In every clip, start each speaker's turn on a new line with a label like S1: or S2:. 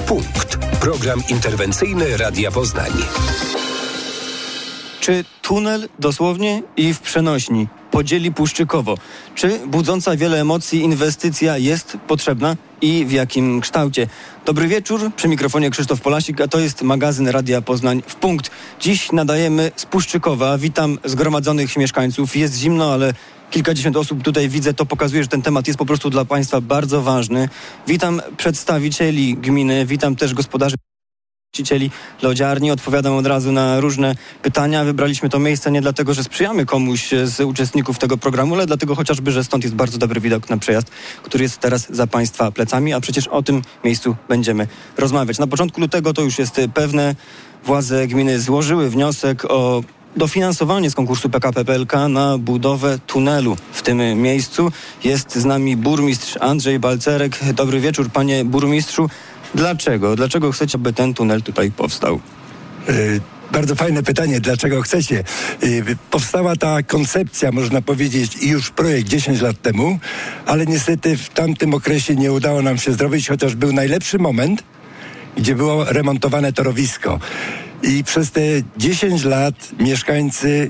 S1: Punkt. Program interwencyjny Radia Poznań.
S2: Czy tunel dosłownie i w przenośni podzieli Puszczykowo? Czy budząca wiele emocji inwestycja jest potrzebna i w jakim kształcie? Dobry wieczór, przy mikrofonie Krzysztof Polasik, a to jest magazyn Radia Poznań w Punkt. Dziś nadajemy z Puszczykowa. Witam zgromadzonych mieszkańców. Jest zimno, ale kilkadziesiąt osób tutaj widzę. To pokazuje, że ten temat jest po prostu dla Państwa bardzo ważny. Witam przedstawicieli gminy, witam też gospodarzy lodziarni. Odpowiadam od razu na różne pytania. Wybraliśmy to miejsce nie dlatego, że sprzyjamy komuś z uczestników tego programu, ale dlatego chociażby, że stąd jest bardzo dobry widok na przejazd, który jest teraz za Państwa plecami, a przecież o tym miejscu będziemy rozmawiać. Na początku lutego to już jest pewne. Władze gminy złożyły wniosek o dofinansowanie z konkursu PKP PLK na budowę tunelu. W tym miejscu jest z nami burmistrz Andrzej Balcerek. Dobry wieczór, panie burmistrzu. Dlaczego chcecie, by ten tunel tutaj powstał?
S3: Bardzo fajne pytanie, dlaczego chcecie? Powstała ta koncepcja, można powiedzieć, i już projekt 10 lat temu, ale niestety w tamtym okresie nie udało nam się zrobić, chociaż był najlepszy moment, gdzie było remontowane torowisko. I przez te 10 lat mieszkańcy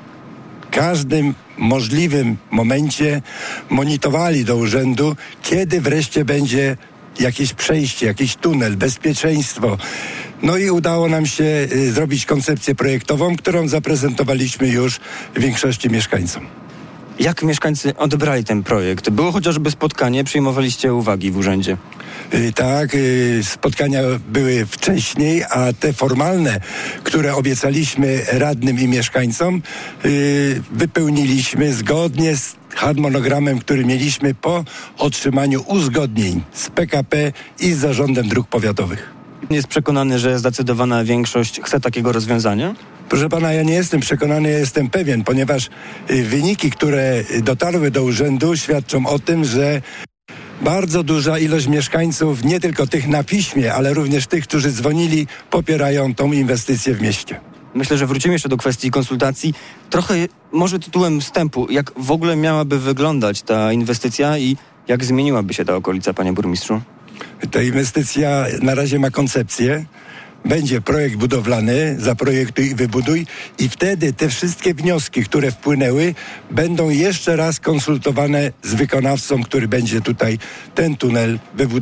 S3: w każdym możliwym momencie monitorowali do urzędu, kiedy wreszcie będzie jakieś przejście, jakiś tunel, bezpieczeństwo. No i udało nam się zrobić koncepcję projektową, którą zaprezentowaliśmy już większości mieszkańcom.
S2: Jak mieszkańcy odebrali ten projekt? Było chociażby spotkanie, przyjmowaliście uwagi w urzędzie?
S3: Tak, spotkania były wcześniej, a te formalne, które obiecaliśmy radnym i mieszkańcom, wypełniliśmy zgodnie z harmonogramem, który mieliśmy po otrzymaniu uzgodnień z PKP i z Zarządem Dróg Powiatowych.
S2: Jest przekonany, że zdecydowana większość chce takiego rozwiązania?
S3: Proszę pana, ja nie jestem przekonany, ja jestem pewien, ponieważ wyniki, które dotarły do urzędu, świadczą o tym, że bardzo duża ilość mieszkańców, nie tylko tych na piśmie, ale również tych, którzy dzwonili, popierają tą inwestycję w mieście.
S2: Myślę, że wrócimy jeszcze do kwestii konsultacji. Trochę może tytułem wstępu, jak w ogóle miałaby wyglądać ta inwestycja i jak zmieniłaby się ta okolica, panie burmistrzu?
S3: Ta inwestycja na razie ma koncepcję. Będzie projekt budowlany, zaprojektuj i wybuduj, i wtedy te wszystkie wnioski, które wpłynęły, będą jeszcze raz konsultowane z wykonawcą, który będzie tutaj ten tunel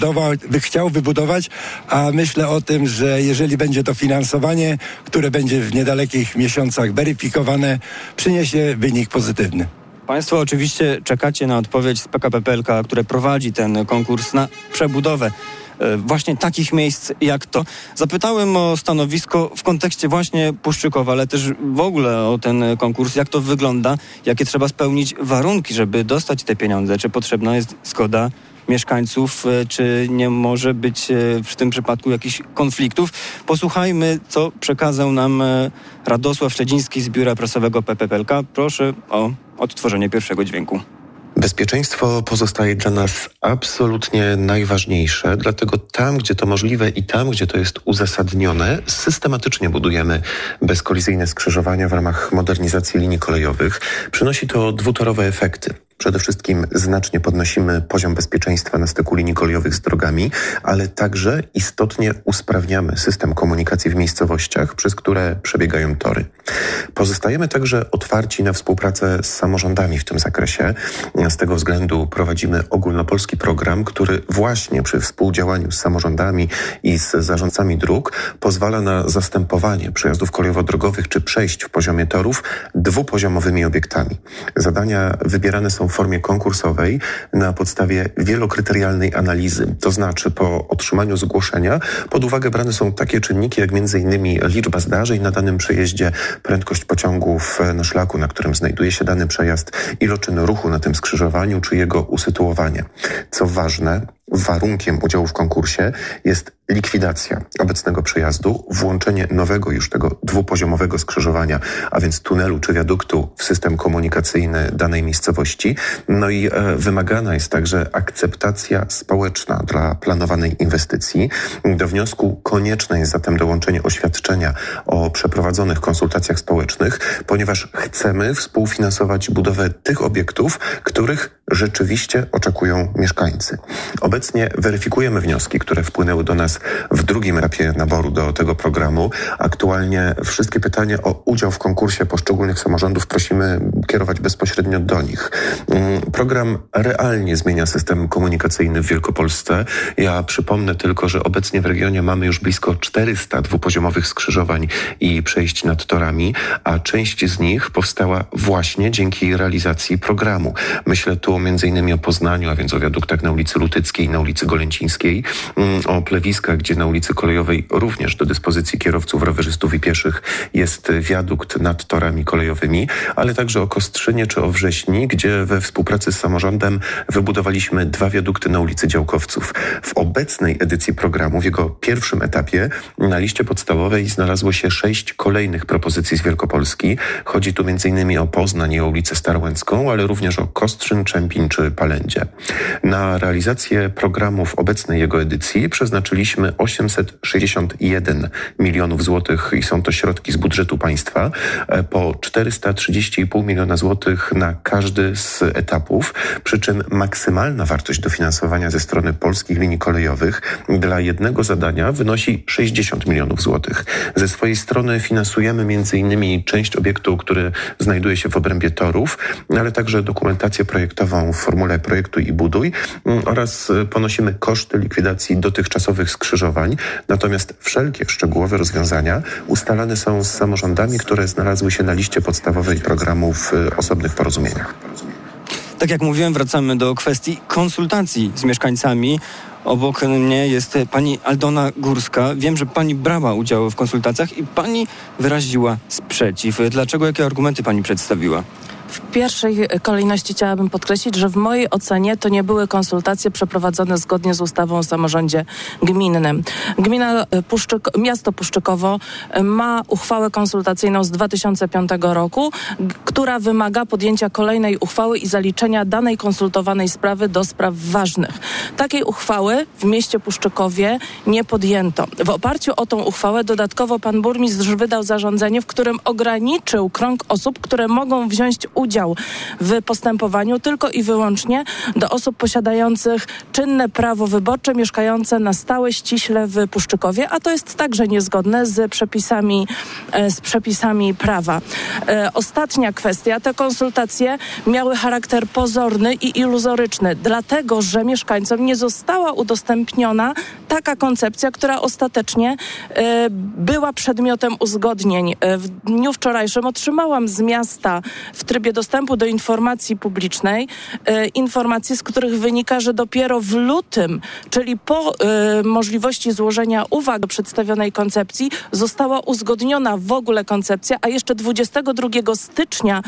S3: chciał wybudować, a myślę o tym, że jeżeli będzie to finansowanie, które będzie w niedalekich miesiącach weryfikowane, przyniesie wynik pozytywny.
S2: Państwo oczywiście czekacie na odpowiedź z PKP PLK, które prowadzi ten konkurs na przebudowę właśnie takich miejsc jak to. Zapytałem o stanowisko w kontekście właśnie Puszczykowa, ale też w ogóle o ten konkurs, jak to wygląda, jakie trzeba spełnić warunki, żeby dostać te pieniądze, czy potrzebna jest zgoda mieszkańców, czy nie może być w tym przypadku jakichś konfliktów. Posłuchajmy, co przekazał nam Radosław Szczeciński z biura prasowego PPPLK. Proszę o odtworzenie pierwszego dźwięku.
S4: Bezpieczeństwo pozostaje dla nas absolutnie najważniejsze, dlatego tam, gdzie to możliwe i tam, gdzie to jest uzasadnione, systematycznie budujemy bezkolizyjne skrzyżowania w ramach modernizacji linii kolejowych. Przynosi to dwutorowe efekty. Przede wszystkim znacznie podnosimy poziom bezpieczeństwa na styku linii kolejowych z drogami, ale także istotnie usprawniamy system komunikacji w miejscowościach, przez które przebiegają tory. Pozostajemy także otwarci na współpracę z samorządami w tym zakresie. Z tego względu prowadzimy ogólnopolski program, który właśnie przy współdziałaniu z samorządami i z zarządcami dróg pozwala na zastępowanie przejazdów kolejowo-drogowych czy przejść w poziomie torów dwupoziomowymi obiektami. Zadania wybierane są w formie konkursowej na podstawie wielokryterialnej analizy. To znaczy po otrzymaniu zgłoszenia pod uwagę brane są takie czynniki jak m.in. liczba zdarzeń na danym przejeździe, prędkość pociągów na szlaku, na którym znajduje się dany przejazd, iloczyn ruchu na tym skrzyżowaniu czy jego usytuowanie. Co ważne, warunkiem udziału w konkursie jest likwidacja obecnego przejazdu, włączenie nowego już tego dwupoziomowego skrzyżowania, a więc tunelu czy wiaduktu w system komunikacyjny danej miejscowości. No i wymagana jest także akceptacja społeczna dla planowanej inwestycji. Do wniosku konieczne jest zatem dołączenie oświadczenia o przeprowadzonych konsultacjach społecznych, ponieważ chcemy współfinansować budowę tych obiektów, których rzeczywiście oczekują mieszkańcy. Obecnie Obecnie weryfikujemy wnioski, które wpłynęły do nas w drugim etapie naboru do tego programu. Aktualnie wszystkie pytania o udział w konkursie poszczególnych samorządów prosimy kierować bezpośrednio do nich. Program realnie zmienia system komunikacyjny w Wielkopolsce. Ja przypomnę tylko, że obecnie w regionie mamy już blisko 400 dwupoziomowych skrzyżowań i przejść nad torami, a część z nich powstała właśnie dzięki realizacji programu. Myślę tu m.in. o Poznaniu, a więc o wiaduktach na ulicy Lutyckiej, na ulicy Golęcińskiej, o Plewiskach, gdzie na ulicy Kolejowej również do dyspozycji kierowców, rowerzystów i pieszych jest wiadukt nad torami kolejowymi, ale także o Kostrzynie czy o Wrześni, gdzie we współpracy z samorządem wybudowaliśmy 2 wiadukty na ulicy Działkowców. W obecnej edycji programu, w jego pierwszym etapie, na liście podstawowej znalazło się 6 kolejnych propozycji z Wielkopolski. Chodzi tu m.in. o Poznań i o ulicę Starłęcką, ale również o Kostrzyn, Czempin czy Palędzie. Na realizację programu w obecnej jego edycji przeznaczyliśmy 861 milionów złotych i są to środki z budżetu państwa, po 430,5 miliona złotych na każdy z etapów, przy czym maksymalna wartość dofinansowania ze strony polskich linii kolejowych dla jednego zadania wynosi 60 milionów złotych. Ze swojej strony finansujemy m.in. część obiektu, który znajduje się w obrębie torów, ale także dokumentację projektową w formule projektuj i buduj oraz ponosimy koszty likwidacji dotychczasowych skrzyżowań. Natomiast wszelkie szczegółowe rozwiązania ustalane są z samorządami, które znalazły się na liście podstawowej programu w osobnych porozumieniach.
S2: Tak jak mówiłem, wracamy do kwestii konsultacji z mieszkańcami. Obok mnie jest pani Aldona Górska. Wiem, że pani brała udział w konsultacjach i pani wyraziła sprzeciw. Dlaczego? Jakie argumenty pani przedstawiła?
S5: W pierwszej kolejności chciałabym podkreślić, że w mojej ocenie to nie były konsultacje przeprowadzone zgodnie z ustawą o samorządzie gminnym. Miasto Puszczykowo ma uchwałę konsultacyjną z 2005 roku, która wymaga podjęcia kolejnej uchwały i zaliczenia danej konsultowanej sprawy do spraw ważnych. Takiej uchwały w mieście Puszczykowie nie podjęto. W oparciu o tą uchwałę dodatkowo pan burmistrz wydał zarządzenie, w którym ograniczył krąg osób, które mogą wziąć udział w postępowaniu tylko i wyłącznie do osób posiadających czynne prawo wyborcze, mieszkające na stałe ściśle w Puszczykowie, a to jest także niezgodne z przepisami prawa. Ostatnia kwestia. Te konsultacje miały charakter pozorny i iluzoryczny, dlatego że mieszkańcom nie została udostępniona taka koncepcja, która ostatecznie była przedmiotem uzgodnień. W dniu wczorajszym otrzymałam z miasta w trybie dostępu do informacji publicznej informacje, z których wynika, że dopiero w lutym, czyli po możliwości złożenia uwag do przedstawionej koncepcji, została uzgodniona w ogóle koncepcja, a jeszcze 22 stycznia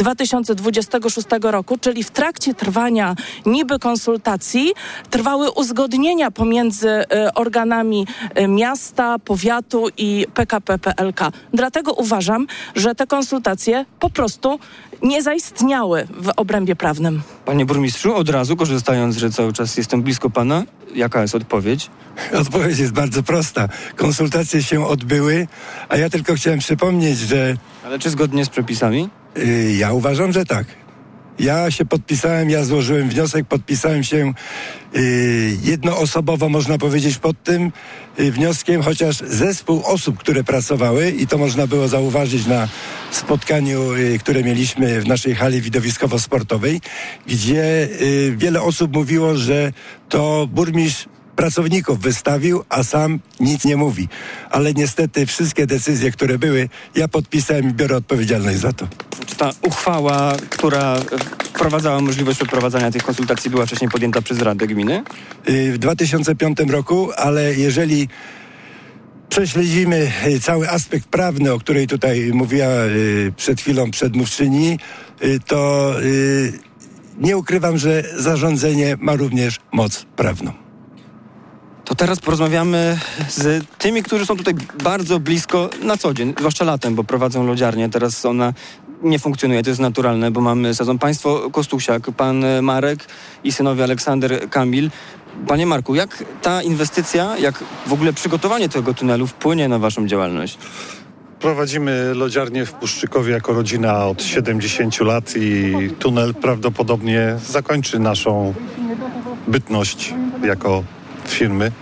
S5: 2026 roku, czyli w trakcie trwania niby konsultacji, trwały uzgodnienia pomiędzy organami miasta, powiatu i PKP PLK. Dlatego uważam, że te konsultacje po prostu nie zaistniały w obrębie prawnym.
S2: Panie burmistrzu, od razu, korzystając, że cały czas jestem blisko pana, jaka jest odpowiedź?
S3: Odpowiedź jest bardzo prosta. Konsultacje się odbyły, a ja tylko chciałem przypomnieć, że...
S2: Ale czy zgodnie z przepisami?
S3: Ja uważam, że tak. Ja się podpisałem, ja złożyłem wniosek, podpisałem się jednoosobowo, można powiedzieć, pod tym wnioskiem, chociaż zespół osób, które pracowały, i to można było zauważyć na spotkaniu, które mieliśmy w naszej hali widowiskowo-sportowej, gdzie wiele osób mówiło, że to burmistrz pracowników wystawił, a sam nic nie mówi. Ale niestety wszystkie decyzje, które były, ja podpisałem i biorę odpowiedzialność za to.
S2: Czy ta uchwała, która wprowadzała możliwość przeprowadzania tych konsultacji, była wcześniej podjęta przez Radę Gminy?
S3: W 2005 roku, ale jeżeli prześledzimy cały aspekt prawny, o której tutaj mówiła przed chwilą przedmówczyni, to nie ukrywam, że zarządzenie ma również moc prawną.
S2: To teraz porozmawiamy z tymi, którzy są tutaj bardzo blisko na co dzień, zwłaszcza latem, bo prowadzą lodziarnię. Teraz ona nie funkcjonuje, to jest naturalne, bo mamy sezon. Państwo Kostusiak, pan Marek i synowie Aleksander, Kamil. Panie Marku, jak ta inwestycja, jak w ogóle przygotowanie tego tunelu wpłynie na waszą działalność?
S6: Prowadzimy lodziarnię w Puszczykowie jako rodzina od 70 lat i tunel prawdopodobnie zakończy naszą bytność jako firmy.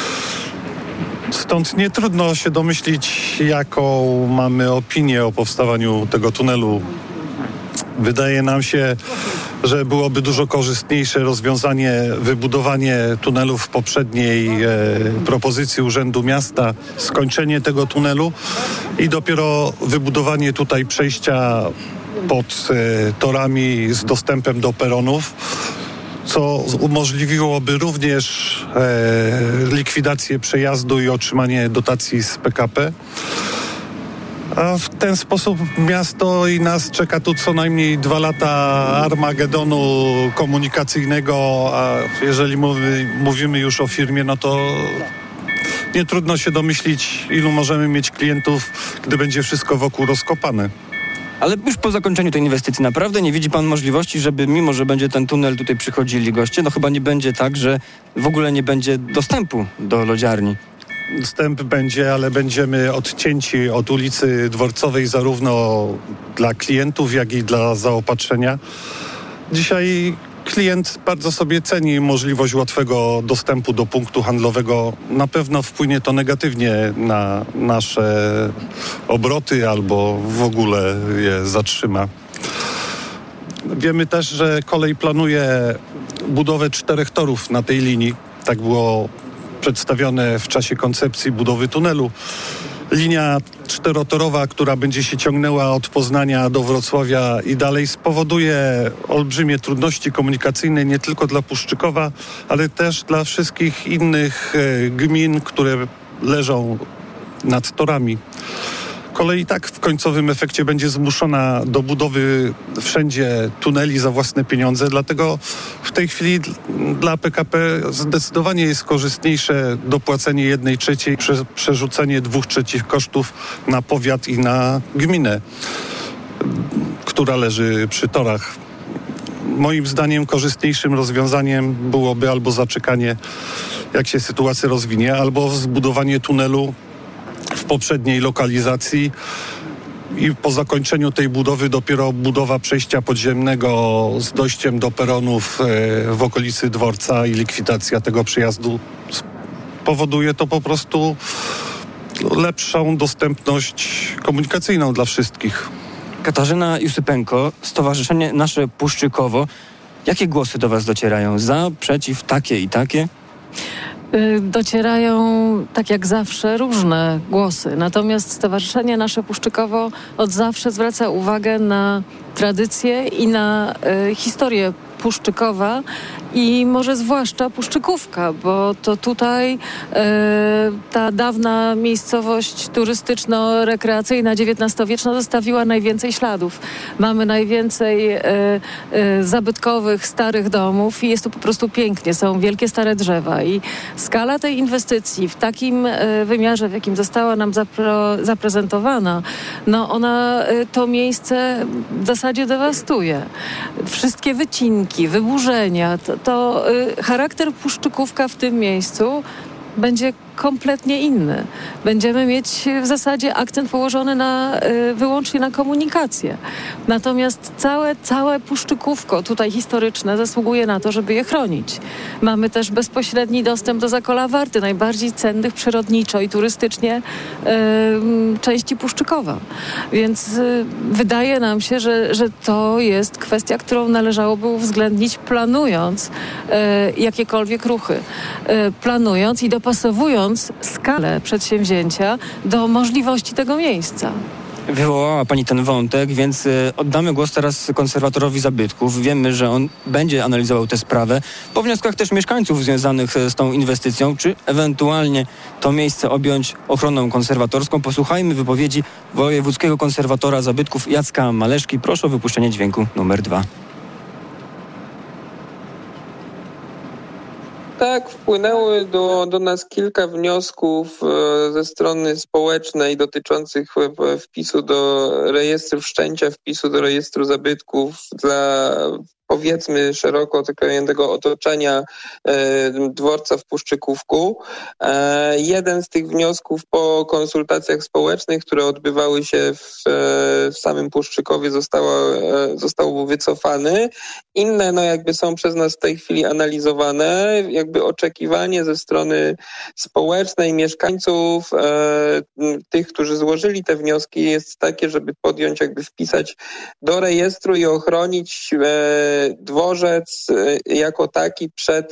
S6: Stąd nie trudno się domyślić, jaką mamy opinię o powstawaniu tego tunelu. Wydaje nam się, że byłoby dużo korzystniejsze rozwiązanie, wybudowanie tunelu w poprzedniej propozycji Urzędu Miasta, skończenie tego tunelu i dopiero wybudowanie tutaj przejścia pod torami z dostępem do peronów, co umożliwiłoby również likwidację przejazdu i otrzymanie dotacji z PKP. A w ten sposób miasto i nas czeka tu co najmniej 2 lata armagedonu komunikacyjnego, a jeżeli mówimy już o firmie, no to nie trudno się domyślić, ilu możemy mieć klientów, gdy będzie wszystko wokół rozkopane.
S2: Ale już po zakończeniu tej inwestycji naprawdę nie widzi pan możliwości, żeby mimo, że będzie ten tunel, tutaj przychodzili goście, no chyba nie będzie tak, że w ogóle nie będzie dostępu do lodziarni.
S6: Dostęp będzie, ale będziemy odcięci od ulicy Dworcowej zarówno dla klientów, jak i dla zaopatrzenia. Dzisiaj klient bardzo sobie ceni możliwość łatwego dostępu do punktu handlowego. Na pewno wpłynie to negatywnie na nasze obroty albo w ogóle je zatrzyma. Wiemy też, że kolej planuje budowę 4 torów na tej linii. Tak było przedstawione w czasie koncepcji budowy tunelu. Linia 4-torowa, która będzie się ciągnęła od Poznania do Wrocławia i dalej, spowoduje olbrzymie trudności komunikacyjne nie tylko dla Puszczykowa, ale też dla wszystkich innych gmin, które leżą nad torami. Kolej tak w końcowym efekcie będzie zmuszona do budowy wszędzie tuneli za własne pieniądze, dlatego w tej chwili dla PKP zdecydowanie jest korzystniejsze dopłacenie 1/3, przerzucenie 2/3 kosztów na powiat i na gminę, która leży przy torach. Moim zdaniem korzystniejszym rozwiązaniem byłoby albo zaczekanie, jak się sytuacja rozwinie, albo zbudowanie tunelu w poprzedniej lokalizacji i po zakończeniu tej budowy dopiero budowa przejścia podziemnego z dojściem do peronów w okolicy dworca i likwidacja tego przejazdu. Powoduje to po prostu lepszą dostępność komunikacyjną dla wszystkich.
S2: Katarzyna Jusypenko, Stowarzyszenie Nasze Puszczykowo. Jakie głosy do was docierają? Za, przeciw, takie i takie?
S7: Docierają, tak jak zawsze, różne głosy. Natomiast Stowarzyszenie Nasze Puszczykowo od zawsze zwraca uwagę na tradycję i na historię Puszczykowa i może zwłaszcza Puszczykówka, bo to tutaj ta dawna miejscowość turystyczno-rekreacyjna XIX-wieczna zostawiła najwięcej śladów. Mamy najwięcej zabytkowych, starych domów i jest tu po prostu pięknie. Są wielkie, stare drzewa i skala tej inwestycji w takim wymiarze, w jakim została nam zaprezentowana, no ona to miejsce w zasadzie dewastuje. Wszystkie wycinki, wyburzenia, to charakter Puszczykówka w tym miejscu będzie kompletnie inny. Będziemy mieć w zasadzie akcent położony wyłącznie na komunikację. Natomiast całe Puszczykówko tutaj historyczne zasługuje na to, żeby je chronić. Mamy też bezpośredni dostęp do Zakola Warty, najbardziej cennych przyrodniczo i turystycznie części Puszczykowa. Więc wydaje nam się, że to jest kwestia, którą należałoby uwzględnić, planując jakiekolwiek ruchy. Planując i dopasowując skalę przedsięwzięcia do możliwości tego miejsca.
S2: Wywołała pani ten wątek, więc oddamy głos teraz konserwatorowi zabytków. Wiemy, że on będzie analizował tę sprawę po wnioskach też mieszkańców związanych z tą inwestycją, czy ewentualnie to miejsce objąć ochroną konserwatorską. Posłuchajmy wypowiedzi wojewódzkiego konserwatora zabytków Jacka Maleszki. Proszę o wypuszczenie dźwięku numer 2.
S8: Tak, wpłynęły do nas kilka wniosków ze strony społecznej dotyczących wpisu do rejestru wszczęcia, wpisu do rejestru zabytków dla powiedzmy szeroko okrojonego otoczenia dworca w Puszczykówku. Jeden z tych wniosków po konsultacjach społecznych, które odbywały się w samym Puszczykowie, został wycofany. Inne jakby są przez nas w tej chwili analizowane. Jakby oczekiwanie ze strony społecznej, mieszkańców, tych, którzy złożyli te wnioski, jest takie, żeby podjąć, jakby wpisać do rejestru i ochronić dworzec jako taki przed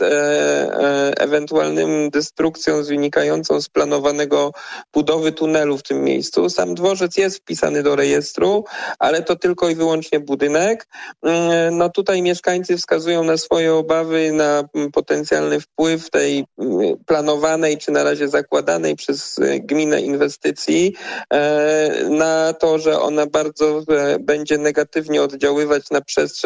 S8: ewentualnym destrukcją wynikającą z planowanego budowy tunelu w tym miejscu. Sam dworzec jest wpisany do rejestru, ale to tylko i wyłącznie budynek. No tutaj mieszkańcy wskazują na swoje obawy, na potencjalny wpływ tej planowanej, czy na razie zakładanej przez gminę inwestycji, na to, że ona bardzo będzie negatywnie oddziaływać na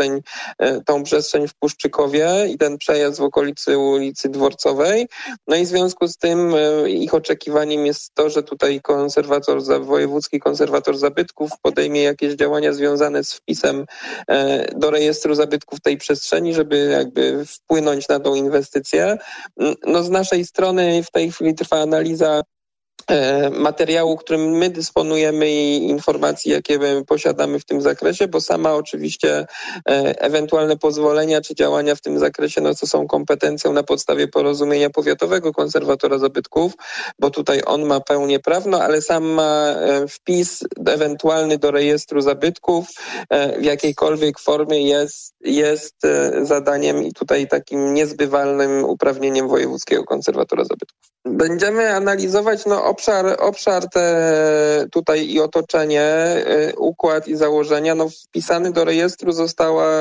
S8: tą przestrzeń w Puszczykowie i ten przejazd w okolicy ulicy Dworcowej. No i w związku z tym ich oczekiwaniem jest to, że tutaj wojewódzki konserwator zabytków podejmie jakieś działania związane z wpisem do rejestru zabytków tej przestrzeni, żeby jakby wpłynąć na tą inwestycję. No z naszej strony w tej chwili trwa analiza materiału, którym my dysponujemy i informacji, jakie my posiadamy w tym zakresie, bo sama oczywiście ewentualne pozwolenia czy działania w tym zakresie, no to są kompetencją na podstawie porozumienia powiatowego konserwatora zabytków, bo tutaj on ma pełnię prawną, ale sam ma wpis ewentualny do rejestru zabytków w jakiejkolwiek formie jest zadaniem i tutaj takim niezbywalnym uprawnieniem wojewódzkiego konserwatora zabytków. Będziemy analizować obszar tutaj i otoczenie, układ i założenia. No wpisany do rejestru została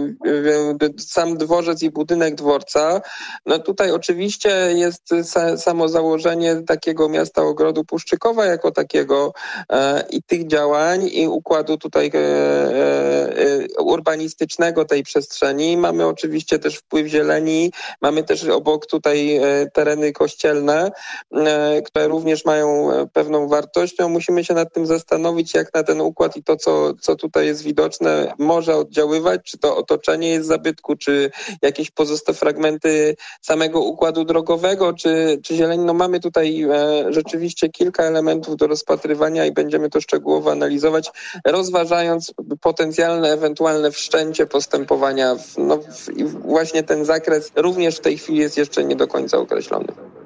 S8: sam dworzec i budynek dworca. No tutaj oczywiście jest samo założenie takiego miasta ogrodu Puszczykowa jako takiego i tych działań i układu tutaj urbanistycznego tej przestrzeni. Mamy oczywiście też wpływ zieleni, mamy też obok tutaj tereny kościelne, które również mają pewną wartość. No, musimy się nad tym zastanowić, jak na ten układ i to, co tutaj jest widoczne, może oddziaływać, czy to otoczenie jest zabytku, czy jakieś pozostałe fragmenty samego układu drogowego, czy zieleni. No mamy tutaj rzeczywiście kilka elementów do rozpatrywania i będziemy to szczegółowo analizować, rozważając potencjalne, ewentualne wszczęcie postępowania. Właśnie ten zakres również w tej chwili jest jeszcze nie do końca określony.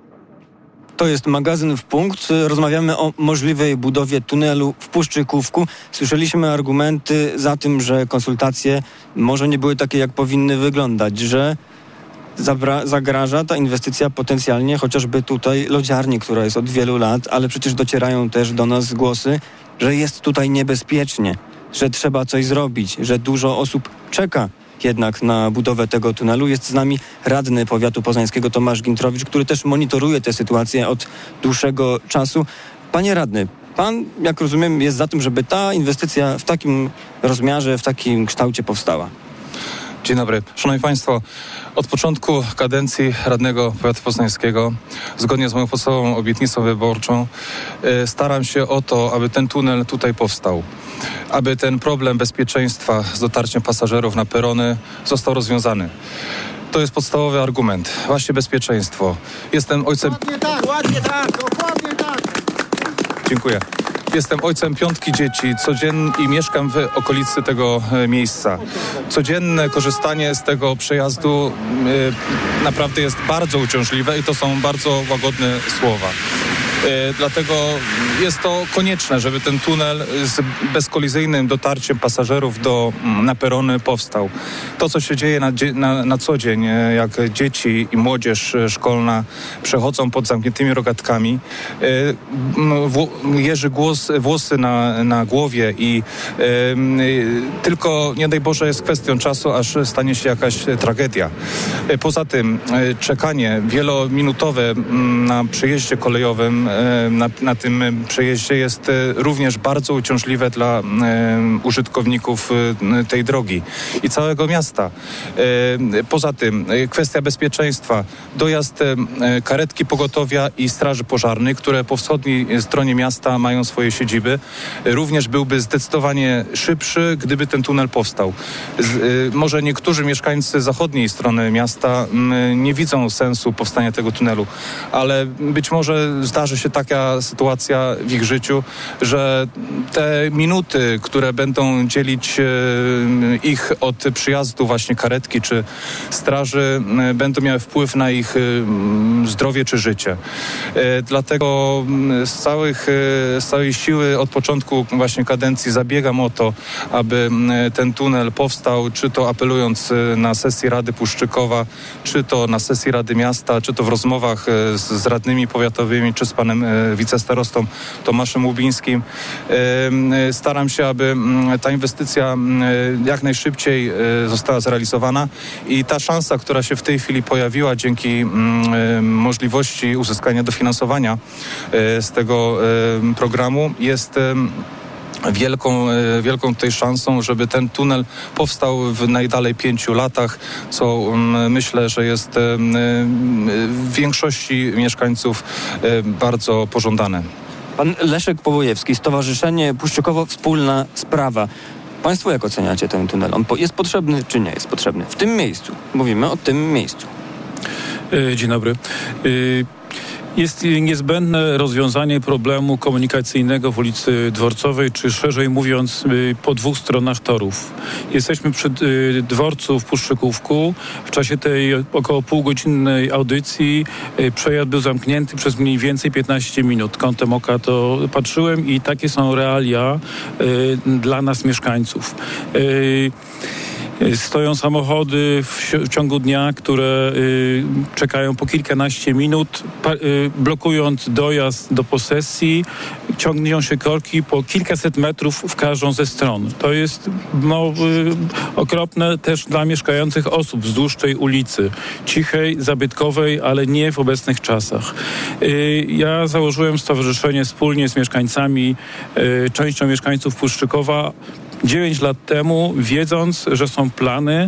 S2: To jest magazyn w punkt. Rozmawiamy o możliwej budowie tunelu w Puszczykówku. Słyszeliśmy argumenty za tym, że konsultacje może nie były takie, jak powinny wyglądać, że zagraża ta inwestycja potencjalnie chociażby tutaj lodziarni, która jest od wielu lat, ale przecież docierają też do nas głosy, że jest tutaj niebezpiecznie, że trzeba coś zrobić, że dużo osób czeka jednak na budowę tego tunelu. Jest z nami radny powiatu poznańskiego Tomasz Gintrowicz, który też monitoruje tę sytuację od dłuższego czasu. Panie radny, pan, jak rozumiem, jest za tym, żeby ta inwestycja w takim rozmiarze, w takim kształcie powstała.
S9: Dzień dobry. Szanowni Państwo, od początku kadencji radnego powiatu poznańskiego, zgodnie z moją podstawową obietnicą wyborczą, staram się o to, aby ten tunel tutaj powstał. Aby ten problem bezpieczeństwa z dotarciem pasażerów na perony został rozwiązany. To jest podstawowy argument. Właśnie bezpieczeństwo. Jestem ojcem...
S10: Dokładnie tak.
S9: Dziękuję. Jestem ojcem 5 dzieci i mieszkam w okolicy tego miejsca. Codzienne korzystanie z tego przejazdu naprawdę jest bardzo uciążliwe i to są bardzo łagodne słowa. Dlatego jest to konieczne, żeby ten tunel z bezkolizyjnym dotarciem pasażerów na perony powstał. To, co się dzieje na co dzień, jak dzieci i młodzież szkolna przechodzą pod zamkniętymi rogatkami, jeży włosy na głowie i tylko, nie daj Boże, jest kwestią czasu, aż stanie się jakaś tragedia. Poza tym czekanie wielominutowe na przejeździe kolejowym na tym przejeździe jest również bardzo uciążliwe dla użytkowników tej drogi i całego miasta. Poza tym kwestia bezpieczeństwa, dojazd karetki pogotowia i straży pożarnej, które po wschodniej stronie miasta mają swoje siedziby, również byłby zdecydowanie szybszy, gdyby ten tunel powstał. Może niektórzy mieszkańcy zachodniej strony miasta nie widzą sensu powstania tego tunelu, ale być może zdarzy się taka sytuacja w ich życiu, że te minuty, które będą dzielić ich od przyjazdu właśnie karetki czy straży, będą miały wpływ na ich zdrowie czy życie. Dlatego z całej siły od początku właśnie kadencji zabiegam o to, aby ten tunel powstał, czy to apelując na sesji Rady Puszczykowa, czy to na sesji Rady Miasta, czy to w rozmowach z radnymi powiatowymi, czy z panem wicestarostą Tomaszem Łubińskim. Staram się, aby ta inwestycja jak najszybciej została zrealizowana i ta szansa, która się w tej chwili pojawiła dzięki możliwości uzyskania dofinansowania z tego programu jest wielką tutaj szansą, żeby ten tunel powstał w najdalej 5 latach, co myślę, że jest w większości mieszkańców bardzo pożądane.
S2: Pan Leszek Połojewski, Stowarzyszenie Puszczykowo Wspólna Sprawa. Państwo jak oceniacie ten tunel? On jest potrzebny czy nie jest potrzebny? W tym miejscu. Mówimy o tym miejscu.
S11: Dzień dobry. Jest niezbędne rozwiązanie problemu komunikacyjnego w ulicy Dworcowej, czy szerzej mówiąc po 2 stronach torów. Jesteśmy przy dworcu w Puszczykówku. W czasie tej około półgodzinnej audycji przejazd był zamknięty przez mniej więcej 15 minut. Kątem oka to patrzyłem i takie są realia dla nas mieszkańców. Stoją samochody w ciągu dnia, które czekają po kilkanaście minut, blokując dojazd do posesji. Ciągną się korki po kilkaset metrów w każdą ze stron. To jest okropne też dla mieszkających osób wzdłuż tej ulicy. Cichej, zabytkowej, ale nie w obecnych czasach. Ja założyłem stowarzyszenie wspólnie z mieszkańcami, częścią mieszkańców Puszczykowa, 9 lat temu, wiedząc, że są plany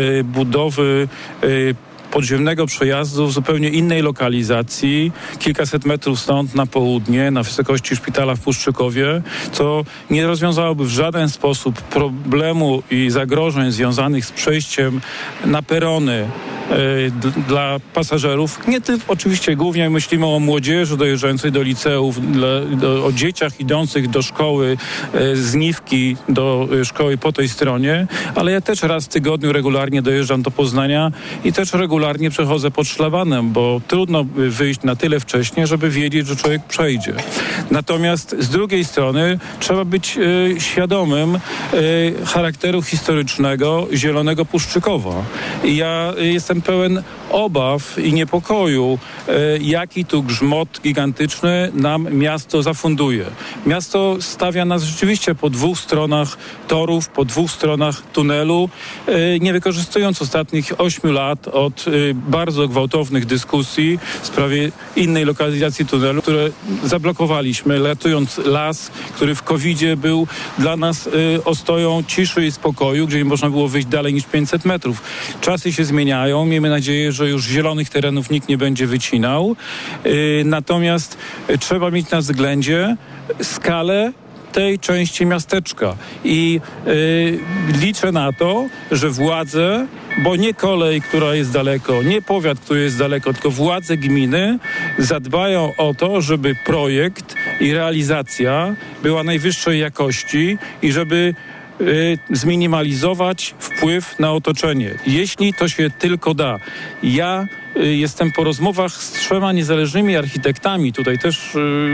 S11: budowy podziemnego przejazdu w zupełnie innej lokalizacji, kilkaset metrów stąd na południe, na wysokości szpitala w Puszczykowie, co nie rozwiązałoby w żaden sposób problemu i zagrożeń związanych z przejściem na perony dla pasażerów. Nie tylko, oczywiście głównie myślimy o młodzieży dojeżdżającej do liceów, o dzieciach idących do szkoły z Niwki do szkoły po tej stronie, ale ja też raz w tygodniu regularnie dojeżdżam do Poznania i też regularnie przechodzę pod szlabanem, bo trudno wyjść na tyle wcześnie, żeby wiedzieć, że człowiek przejdzie. Natomiast z drugiej strony trzeba być świadomym charakteru historycznego Zielonego Puszczykowa. I ja jestem pełen obaw i niepokoju, jaki tu grzmot gigantyczny nam miasto zafunduje. Miasto stawia nas rzeczywiście po 2 stronach torów, po 2 stronach tunelu, nie wykorzystując ostatnich 8 lat od bardzo gwałtownych dyskusji w sprawie innej lokalizacji tunelu, które zablokowaliśmy, ratując las, który w COVID-zie był dla nas ostoją ciszy i spokoju, gdzie nie można było wyjść dalej niż 500 metrów. Czasy się zmieniają, miejmy nadzieję, że już zielonych terenów nikt nie będzie wycinał. Natomiast trzeba mieć na względzie skalę tej części miasteczka i liczę na to, że władze, bo nie kolej, która jest daleko, nie powiat, który jest daleko, tylko władze gminy zadbają o to, żeby projekt i realizacja była najwyższej jakości i żeby zminimalizować wpływ na otoczenie. Jeśli to się tylko da. Ja jestem po rozmowach z 3 niezależnymi architektami. Tutaj też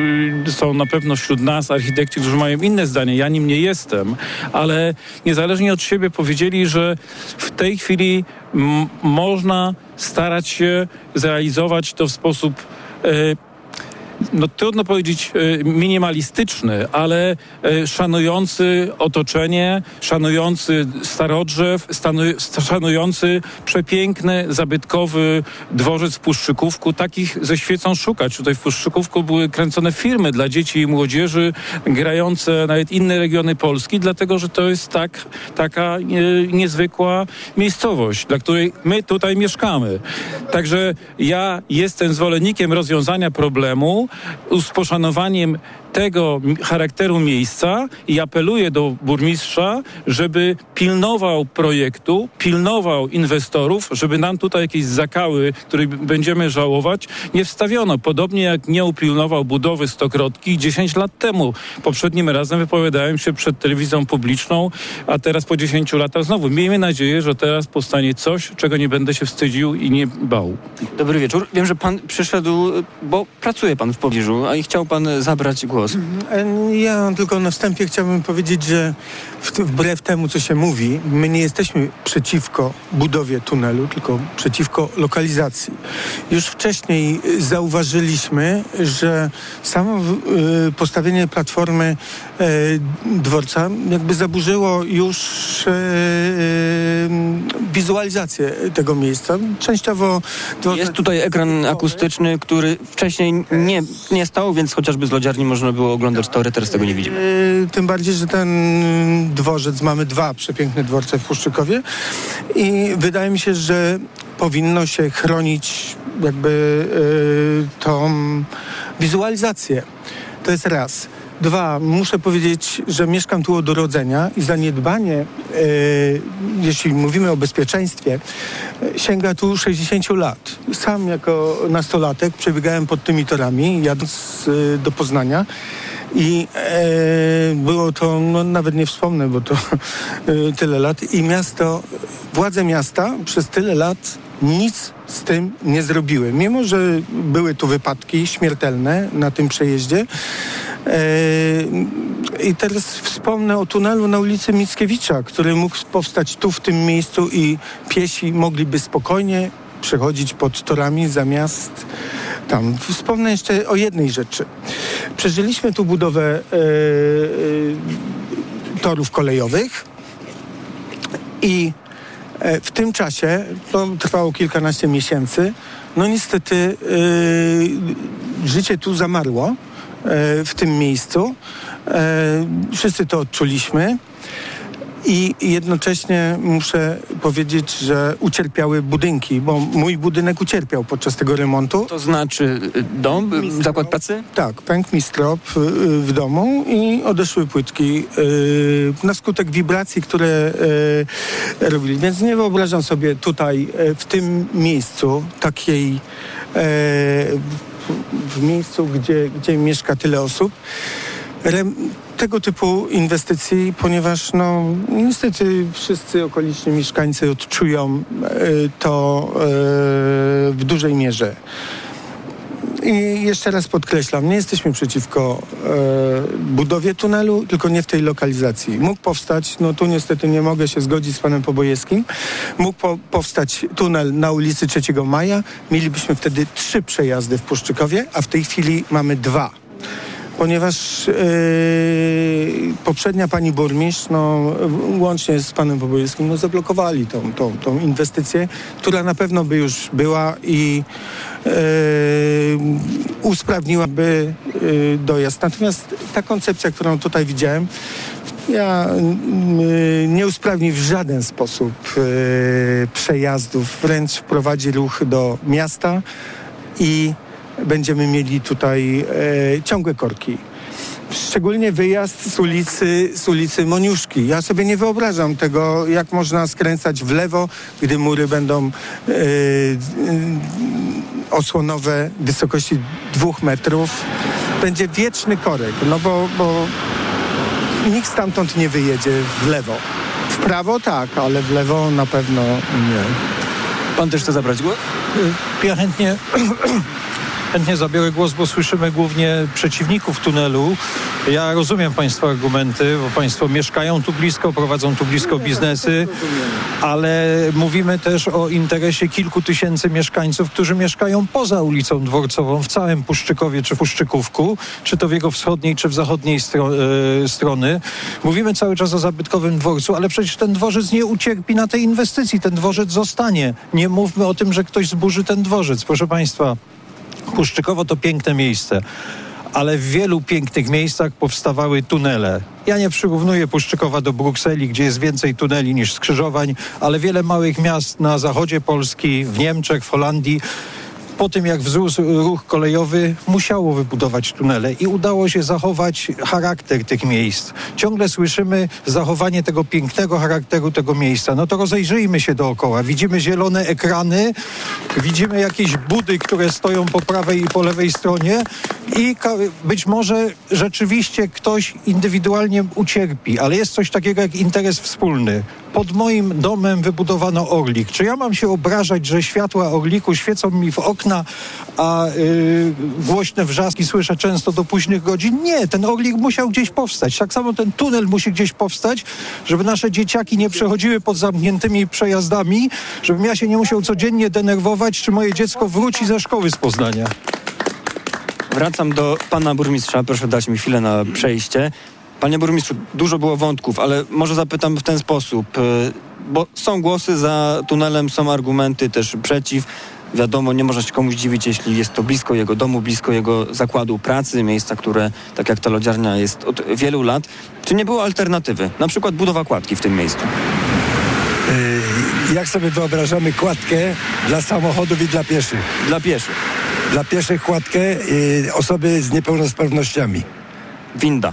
S11: są na pewno wśród nas architekci, którzy mają inne zdanie. Ja nim nie jestem, ale niezależnie od siebie powiedzieli, że w tej chwili można starać się zrealizować to w sposób no trudno powiedzieć minimalistyczny, ale szanujący otoczenie, szanujący starodrzew, szanujący przepiękny, zabytkowy dworzec w Puszczykówku. Takich ze świecą szukać. Tutaj w Puszczykówku były kręcone filmy dla dzieci i młodzieży, grające nawet inne regiony Polski, dlatego, że to jest taka niezwykła miejscowość, dla której my tutaj mieszkamy. Także ja jestem zwolennikiem rozwiązania problemu z poszanowaniem tego charakteru miejsca i apeluję do burmistrza, żeby pilnował projektu, pilnował inwestorów, żeby nam tutaj jakieś zakały, których będziemy żałować, nie wstawiono. Podobnie jak nie upilnował budowy Stokrotki 10 lat temu. Poprzednim razem wypowiadałem się przed telewizją publiczną, a teraz po 10 latach znowu. Miejmy nadzieję, że teraz powstanie coś, czego nie będę się wstydził i nie bał. Dobry wieczór. Wiem, że pan przyszedł, bo pracuje pan w pobliżu, a i chciał pan zabrać głos.
S12: Ja tylko na wstępie chciałbym powiedzieć, że wbrew temu, co się mówi, my nie jesteśmy przeciwko budowie tunelu, tylko przeciwko lokalizacji. Już wcześniej zauważyliśmy, że samo postawienie platformy dworca jakby zaburzyło już wizualizację tego miejsca. Częściowo...
S2: Jest tutaj ekran akustyczny, który wcześniej nie stał, więc chociażby z lodziarni można było oglądać tory, teraz tego nie widzimy.
S12: Tym bardziej, że ten dworzec, mamy 2 przepiękne dworce w Puszczykowie i wydaje mi się, że powinno się chronić jakby tą wizualizację. To jest raz. 2, muszę powiedzieć, że mieszkam tu od urodzenia i zaniedbanie, jeśli mówimy o bezpieczeństwie, sięga tu 60 lat. Sam jako nastolatek przebiegałem pod tymi torami, jadąc do Poznania. I było to, no nawet nie wspomnę, bo to tyle lat. I władze miasta przez tyle lat nic z tym nie zrobiły. Mimo że były tu wypadki śmiertelne na tym przejeździe. I teraz wspomnę o tunelu na ulicy Mickiewicza, który mógł powstać tu w tym miejscu i piesi mogliby spokojnie przechodzić pod torami zamiast tam. Wspomnę jeszcze o jednej rzeczy. Przeżyliśmy tu budowę torów kolejowych i w tym czasie, to trwało kilkanaście miesięcy, no niestety życie tu zamarło w tym miejscu. Wszyscy to odczuliśmy. I jednocześnie muszę powiedzieć, że ucierpiały budynki, bo mój budynek ucierpiał podczas tego remontu.
S2: To znaczy dom, zakład pracy?
S12: Tak, pękł mi strop w domu i odeszły płytki na skutek wibracji, które robili. Więc nie wyobrażam sobie tutaj w tym miejscu takiej w miejscu, gdzie mieszka tyle osób, tego typu inwestycji, ponieważ no niestety wszyscy okoliczni mieszkańcy odczują to w dużej mierze. I jeszcze raz podkreślam, nie jesteśmy przeciwko budowie tunelu, tylko nie w tej lokalizacji. Mógł powstać, no tu niestety nie mogę się zgodzić z panem Pobojewskim, mógł powstać tunel na ulicy 3 Maja. Mielibyśmy wtedy 3 przejazdy w Puszczykowie, a w tej chwili mamy 2. Ponieważ poprzednia pani burmistrz, łącznie z panem Pobojewskim, zablokowali tą inwestycję, która na pewno by już była i usprawniłaby dojazd. Natomiast ta koncepcja, którą tutaj widziałem, nie usprawni w żaden sposób przejazdów, wręcz wprowadzi ruch do miasta i będziemy mieli tutaj ciągłe korki. Szczególnie wyjazd z ulicy Moniuszki. Ja sobie nie wyobrażam tego, jak można skręcać w lewo, gdy mury będą osłonowe wysokości 2 metrów. Będzie wieczny korek, no bo nikt stamtąd nie wyjedzie w lewo. W prawo tak, ale w lewo na pewno nie.
S2: Pan też chce zabrać głos?
S13: Ja chętnie chętnie zabiorę głos, bo słyszymy głównie przeciwników tunelu. Ja rozumiem państwa argumenty, bo państwo mieszkają tu blisko, prowadzą tu blisko biznesy, ale mówimy też o interesie kilku tysięcy mieszkańców, którzy mieszkają poza ulicą Dworcową, w całym Puszczykowie czy Puszczykówku, czy to w jego wschodniej, czy w zachodniej strony. Mówimy cały czas o zabytkowym dworcu, ale przecież ten dworzec nie ucierpi na tej inwestycji. Ten dworzec zostanie. Nie mówmy o tym, że ktoś zburzy ten dworzec. Proszę państwa, Puszczykowo to piękne miejsce, ale w wielu pięknych miejscach powstawały tunele. Ja nie przyrównuję Puszczykowa do Brukseli, gdzie jest więcej tuneli niż skrzyżowań, ale wiele małych miast na zachodzie Polski, w Niemczech, w Holandii, po tym jak wzrósł ruch kolejowy, musiało wybudować tunele i udało się zachować charakter tych miejsc. Ciągle słyszymy zachowanie tego pięknego charakteru tego miejsca. No to rozejrzyjmy się dookoła. Widzimy zielone ekrany, widzimy jakieś budy, które stoją po prawej i po lewej stronie i być może rzeczywiście ktoś indywidualnie ucierpi, ale jest coś takiego jak interes wspólny. Pod moim domem wybudowano Orlik. Czy ja mam się obrażać, że światła Orliku świecą mi w okna, a głośne wrzaski słyszę często do późnych godzin? Nie, ten Orlik musiał gdzieś powstać. Tak samo ten tunel musi gdzieś powstać, żeby nasze dzieciaki nie przechodziły pod zamkniętymi przejazdami, żebym ja się nie musiał codziennie denerwować, czy moje dziecko wróci ze szkoły z Poznania.
S2: Wracam do pana burmistrza. Proszę dać mi chwilę na przejście. Panie burmistrzu, dużo było wątków, ale może zapytam w ten sposób, bo są głosy za tunelem, są argumenty też przeciw. Wiadomo, nie można się komuś dziwić, jeśli jest to blisko jego domu, blisko jego zakładu pracy, miejsca, które, tak jak ta lodziarnia, jest od wielu lat. Czy nie było alternatywy? Na przykład budowa kładki w tym miejscu.
S3: Jak sobie wyobrażamy kładkę dla samochodów i dla pieszych?
S2: Dla pieszych.
S3: Dla pieszych kładkę osoby z niepełnosprawnościami.
S2: Winda.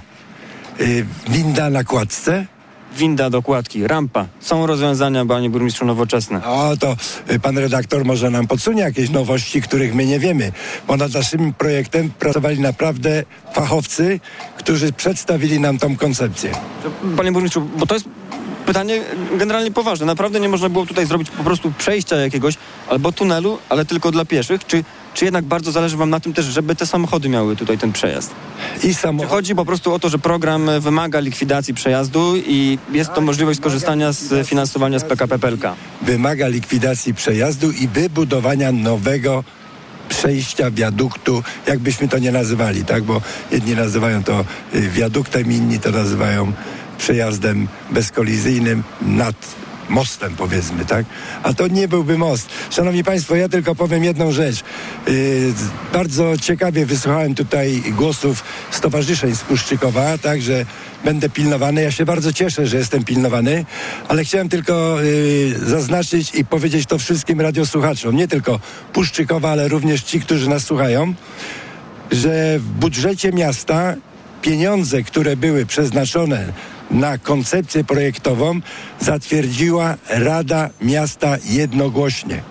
S3: Winda na kładce?
S2: Winda do kładki, rampa. Są rozwiązania, panie burmistrzu, nowoczesne.
S3: O, to pan redaktor może nam podsunie jakieś nowości, których my nie wiemy, bo nad naszym projektem pracowali naprawdę fachowcy, którzy przedstawili nam tą koncepcję.
S2: Panie burmistrzu, bo to jest pytanie generalnie poważne. Naprawdę nie można było tutaj zrobić po prostu przejścia jakiegoś albo tunelu, ale tylko dla pieszych? Czy jednak bardzo zależy wam na tym też, żeby te samochody miały tutaj ten przejazd? Czy chodzi po prostu o to, że program wymaga likwidacji przejazdu i jest to możliwość skorzystania z finansowania z PKP PLK?
S3: Wymaga likwidacji przejazdu i wybudowania nowego przejścia, wiaduktu, jakbyśmy to nie nazywali, tak? Bo jedni nazywają to wiaduktem, inni to nazywają przejazdem bezkolizyjnym nad mostem, powiedzmy, tak? A to nie byłby most. Szanowni Państwo, ja tylko powiem jedną rzecz. Bardzo ciekawie wysłuchałem tutaj głosów stowarzyszeń z Puszczykowa, tak, że będę pilnowany. Ja się bardzo cieszę, że jestem pilnowany, ale chciałem tylko zaznaczyć i powiedzieć to wszystkim radiosłuchaczom, nie tylko Puszczykowa, ale również ci, którzy nas słuchają, że w budżecie miasta pieniądze, które były przeznaczone na koncepcję projektową, zatwierdziła Rada Miasta jednogłośnie.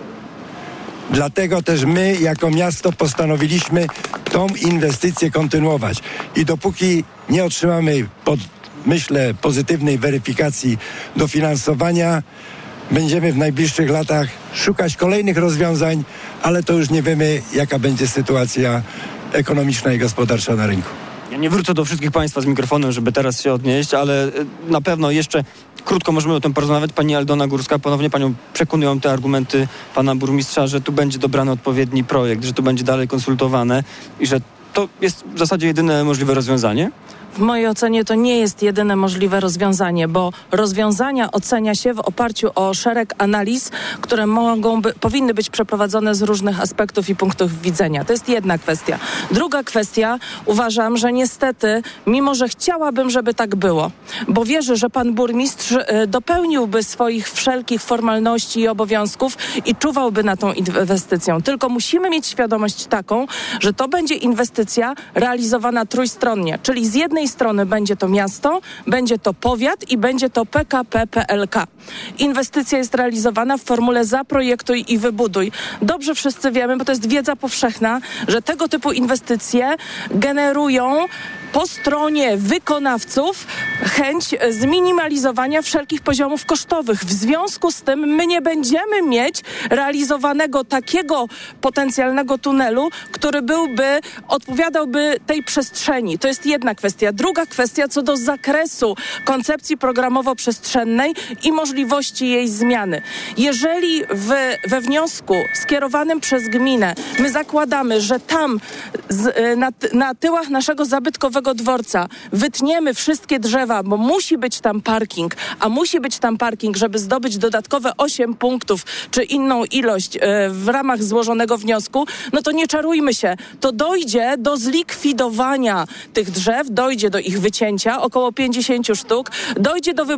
S3: Dlatego też my jako miasto postanowiliśmy tą inwestycję kontynuować. I dopóki nie otrzymamy, myślę, pozytywnej weryfikacji dofinansowania, będziemy w najbliższych latach szukać kolejnych rozwiązań, ale to już nie wiemy, jaka będzie sytuacja ekonomiczna i gospodarcza na rynku.
S2: Ja nie wrócę do wszystkich państwa z mikrofonem, żeby teraz się odnieść, ale na pewno jeszcze krótko możemy o tym porozmawiać. Pani Aldona Górska, ponownie panią przekonują te argumenty pana burmistrza, że tu będzie dobrany odpowiedni projekt, że tu będzie dalej konsultowane i że to jest w zasadzie jedyne możliwe rozwiązanie?
S5: W mojej ocenie to nie jest jedyne możliwe rozwiązanie, bo rozwiązania ocenia się w oparciu o szereg analiz, które powinny być przeprowadzone z różnych aspektów i punktów widzenia. To jest jedna kwestia. Druga kwestia, uważam, że niestety, mimo że chciałabym, żeby tak było, bo wierzę, że pan burmistrz dopełniłby swoich wszelkich formalności i obowiązków i czuwałby na tą inwestycją. Tylko musimy mieć świadomość taką, że to będzie inwestycja realizowana trójstronnie, czyli z jednej strony będzie to miasto, będzie to powiat i będzie to PKP PLK. Inwestycja jest realizowana w formule zaprojektuj i wybuduj. Dobrze wszyscy wiemy, bo to jest wiedza powszechna, że tego typu inwestycje generują po stronie wykonawców chęć zminimalizowania wszelkich poziomów kosztowych. W związku z tym my nie będziemy mieć realizowanego takiego potencjalnego tunelu, który odpowiadałby tej przestrzeni. To jest jedna kwestia. Druga kwestia co do zakresu koncepcji programowo-przestrzennej i możliwości jej zmiany. Jeżeli we wniosku skierowanym przez gminę my zakładamy, że tam na tyłach naszego zabytkowego dworca wytniemy wszystkie drzewa, bo musi być tam parking, a musi być tam parking, żeby zdobyć dodatkowe 8 punktów, czy inną ilość w ramach złożonego wniosku, no to nie czarujmy się. To dojdzie do zlikwidowania tych drzew, dojdzie do ich wycięcia, około 50 sztuk, dojdzie do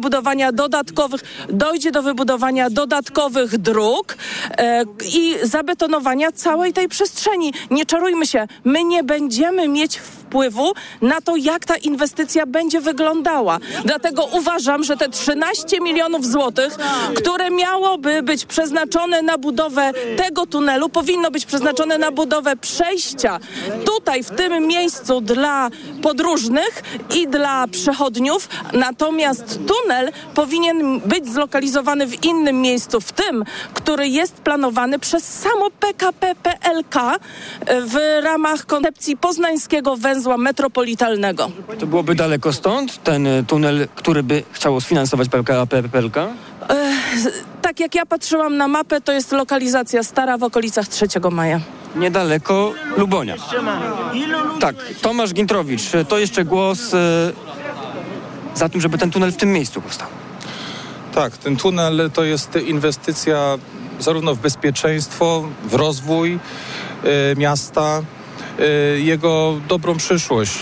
S5: wybudowania dodatkowych dróg i zabetonowania całej tej przestrzeni. Nie czarujmy się, my nie będziemy mieć wpływu na to, jak ta inwestycja będzie wyglądała. Dlatego uważam, że te 13 milionów złotych, które miałoby być przeznaczone na budowę tego tunelu, powinno być przeznaczone na budowę przejścia tutaj, w tym miejscu dla podróżnych i dla przechodniów. Natomiast tunel powinien być zlokalizowany w innym miejscu, w tym, który jest planowany przez samo PKP PLK w ramach koncepcji poznańskiego węzła metropolitalnego.
S2: To byłoby daleko stąd, ten tunel, który by chciało sfinansować PKP PLK?
S5: Tak jak ja patrzyłam na mapę, to jest lokalizacja stara w okolicach 3 maja.
S2: Niedaleko Lubonia. Tak, Tomasz Gintrowicz, to jeszcze głos za tym, żeby ten tunel w tym miejscu powstał.
S9: Tak, ten tunel to jest inwestycja zarówno w bezpieczeństwo, w rozwój miasta, jego dobrą przyszłość.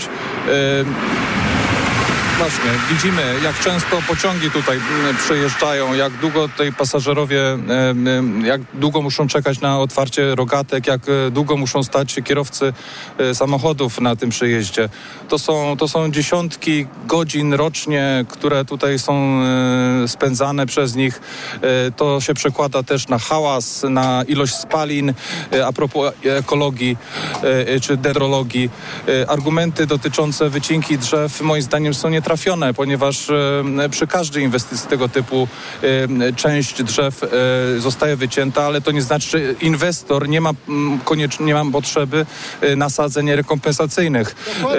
S9: Właśnie, widzimy, jak często pociągi tutaj przejeżdżają, jak długo tutaj pasażerowie, jak długo muszą czekać na otwarcie rogatek, jak długo muszą stać się kierowcy samochodów na tym przejeździe. To są dziesiątki godzin rocznie, które tutaj są spędzane przez nich. To się przekłada też na hałas, na ilość spalin. A propos ekologii czy dendrologii, argumenty dotyczące wycinki drzew moim zdaniem są nietrafione, ponieważ przy każdej inwestycji tego typu część drzew zostaje wycięta, ale to nie znaczy, że inwestor nie ma potrzeby nasadzeń rekompensacyjnych.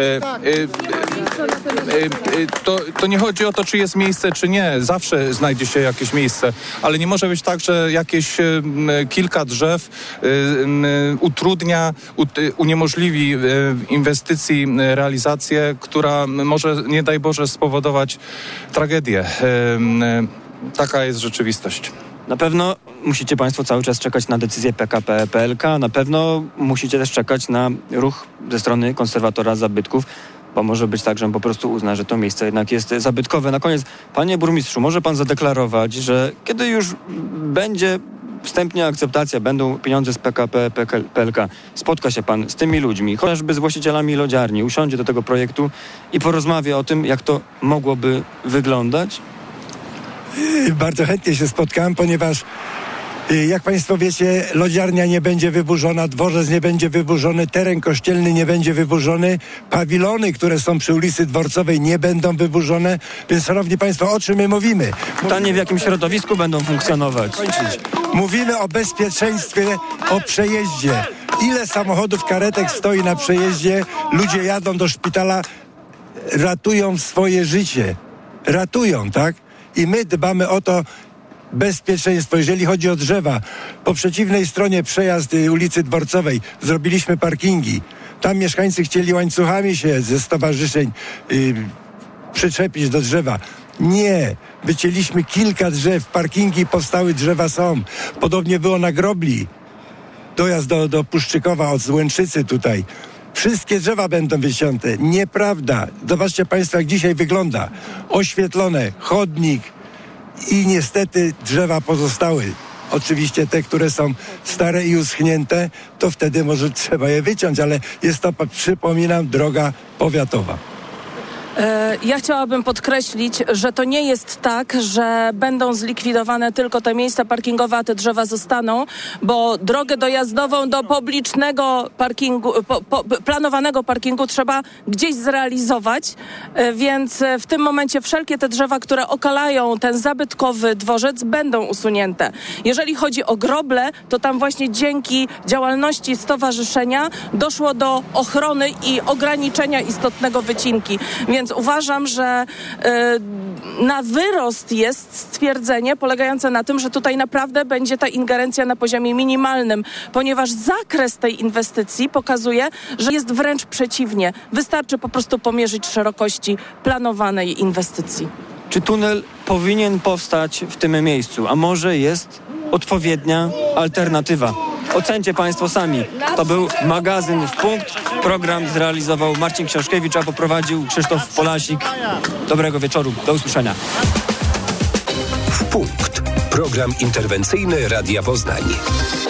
S9: To nie chodzi o to, czy jest miejsce, czy nie. Zawsze znajdzie się jakieś miejsce, ale nie może być tak, że jakieś kilka drzew uniemożliwi inwestycji realizację, która może, nie daj Boże, spowodować tragedię. Taka jest rzeczywistość.
S2: Na pewno musicie Państwo cały czas czekać na decyzję PKP PLK. Na pewno musicie też czekać na ruch ze strony konserwatora zabytków, bo może być tak, że on po prostu uzna, że to miejsce jednak jest zabytkowe. Na koniec, panie burmistrzu, może pan zadeklarować, że kiedy już będzie wstępnie akceptacja, będą pieniądze z PKP PLK, spotka się pan z tymi ludźmi, chociażby z właścicielami lodziarni, usiądzie do tego projektu i porozmawia o tym, jak to mogłoby wyglądać?
S3: Bardzo chętnie się spotkałem, ponieważ jak Państwo wiecie, lodziarnia nie będzie wyburzona, dworzec nie będzie wyburzony, teren kościelny nie będzie wyburzony, pawilony, które są przy ulicy Dworcowej, nie będą wyburzone. Więc, szanowni Państwo, o czym my mówimy?
S2: Pytanie, w jakim środowisku będą funkcjonować?
S3: Mówimy o bezpieczeństwie, o przejeździe. Ile samochodów, karetek stoi na przejeździe, ludzie jadą do szpitala, ratują swoje życie. Ratują, tak? I my dbamy o to bezpieczeństwo. Jeżeli chodzi o drzewa, po przeciwnej stronie przejazd ulicy Dworcowej zrobiliśmy parkingi. Tam mieszkańcy chcieli łańcuchami się ze stowarzyszeń przyczepić do drzewa. Nie. Wycięliśmy kilka drzew, parkingi powstały, drzewa są. Podobnie było na Grobli. Dojazd do Puszczykowa od Złęczycy tutaj. Wszystkie drzewa będą wycięte. Nieprawda. Zobaczcie Państwo, jak dzisiaj wygląda. Oświetlone, chodnik i niestety drzewa pozostały. Oczywiście te, które są stare i uschnięte, to wtedy może trzeba je wyciąć, ale jest to, przypominam, droga powiatowa.
S5: Ja chciałabym podkreślić, że to nie jest tak, że będą zlikwidowane tylko te miejsca parkingowe, a te drzewa zostaną, bo drogę dojazdową do publicznego parkingu, planowanego parkingu trzeba gdzieś zrealizować, więc w tym momencie wszelkie te drzewa, które okalają ten zabytkowy dworzec, będą usunięte. Jeżeli chodzi o groble, to tam właśnie dzięki działalności stowarzyszenia doszło do ochrony i ograniczenia istotnego wycinki. Więc uważam, że na wyrost jest stwierdzenie polegające na tym, że tutaj naprawdę będzie ta ingerencja na poziomie minimalnym, ponieważ zakres tej inwestycji pokazuje, że jest wręcz przeciwnie. Wystarczy po prostu pomierzyć szerokości planowanej inwestycji.
S2: Czy tunel powinien powstać w tym miejscu, a może jest odpowiednia alternatywa? Ocencie Państwo sami. To był magazyn W Punkt. Program zrealizował Marcin Książkiewicz, a poprowadził Krzysztof Polasik. Dobrego wieczoru. Do usłyszenia.
S1: W Punkt. Program interwencyjny Radia Poznań.